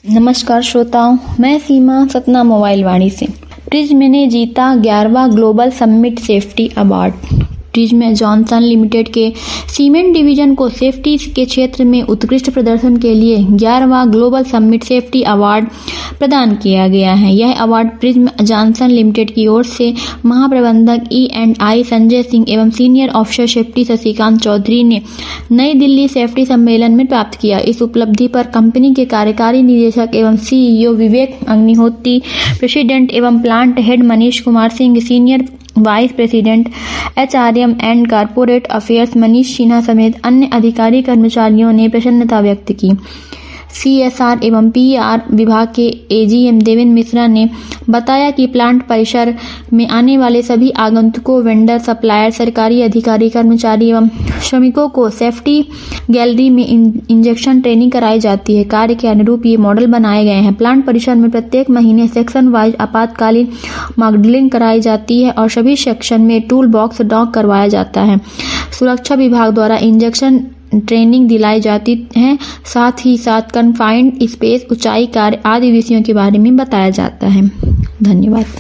नमस्कार श्रोताओं, मैं सीमा सतना मोबाइल वाणी से। प्रिज्म ने जीता 11वां global summit safety award. Prism Johnson limited के सीमेंट डिवीजन को सेफ्टी के क्षेत्र में उत्कृष्ट प्रदर्शन के लिए 11वां ग्लोबल समिट सेफ्टी अवार्ड प्रदान किया गया है। यह अवार्ड प्रिज्म जॉनसन लिमिटेड की ओर से महाप्रबंधक E&I संजय सिंह एवं senior officer safety Shashikant Chaudhary ने नई दिल्ली सेफ्टी सम्मेलन में प्राप्त किया। इस उपलब्धि पर कंपनी के कार्यकारी निदेशक एवं CEO विवेक अग्निहोत्री, प्रेसिडेंट एवं plant head Manish Kumar Singh, senior vice president HRM and corporate affairs Manish Sinha समेत अन्य अधिकारी कर्मचारियों ने प्रसन्नता व्यक्त की। CSR एवं PR विभाग के AGM देवेंद्र मिश्रा ने बताया कि प्लांट परिसर में आने वाले सभी आगंतुकों, वेंडर, सप्लायर, सरकारी अधिकारी, कर्मचारी एवं श्रमिकों को सेफ्टी गैलरी में इंजेक्शन ट्रेनिंग कराई जाती है। कार्य के अनुरूप ये मॉडल बनाए गए हैं। प्लांट परिसर में प्रत्येक महीने सेक्शन वाइज आपातकालीन मॉडलिंग कराई जाती है और सभी सेक्शन में टूल बॉक्स डॉग करवाया जाता है। सुरक्षा विभाग द्वारा इंजेक्शन ट्रेनिंग दिलाई जाती है। साथ ही साथ कन्फाइंड स्पेस, ऊंचाई कार्य आदि विषयों के बारे में बताया जाता है। धन्यवाद।